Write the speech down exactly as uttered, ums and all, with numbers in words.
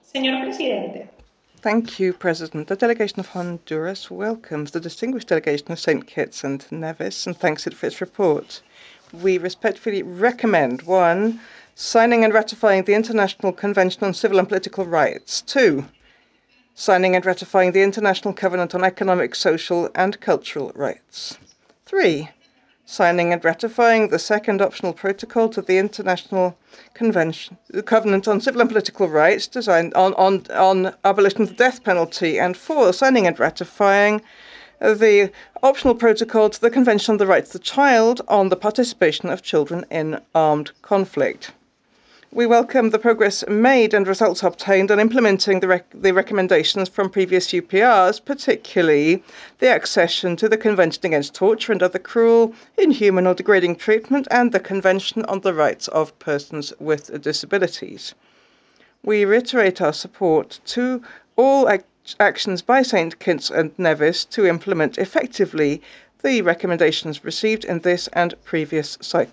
Señor Presidente. Thank you, President. The delegation of Honduras welcomes the distinguished delegation of Saint Kitts and Nevis and thanks it for its report. We respectfully recommend one, signing and ratifying the International Convention on Civil and Political Rights. Two, signing and ratifying the International Covenant on Economic, Social and Cultural Rights. Three, signing and ratifying the second optional protocol to the International Convention, the Covenant on Civil and Political Rights designed on, on, on abolition of the death penalty. And four, signing and ratifying the optional protocol to the Convention on the Rights of the Child on the participation of children in armed conflict. We welcome the progress made and results obtained on implementing the, rec the recommendations from previous U P Rs, particularly the accession to the Convention Against Torture and Other Cruel, Inhuman or Degrading Treatment and the Convention on the Rights of Persons with Disabilities. We reiterate our support to all ac actions by Saint Kitts and Nevis to implement effectively the recommendations received in this and previous cycles.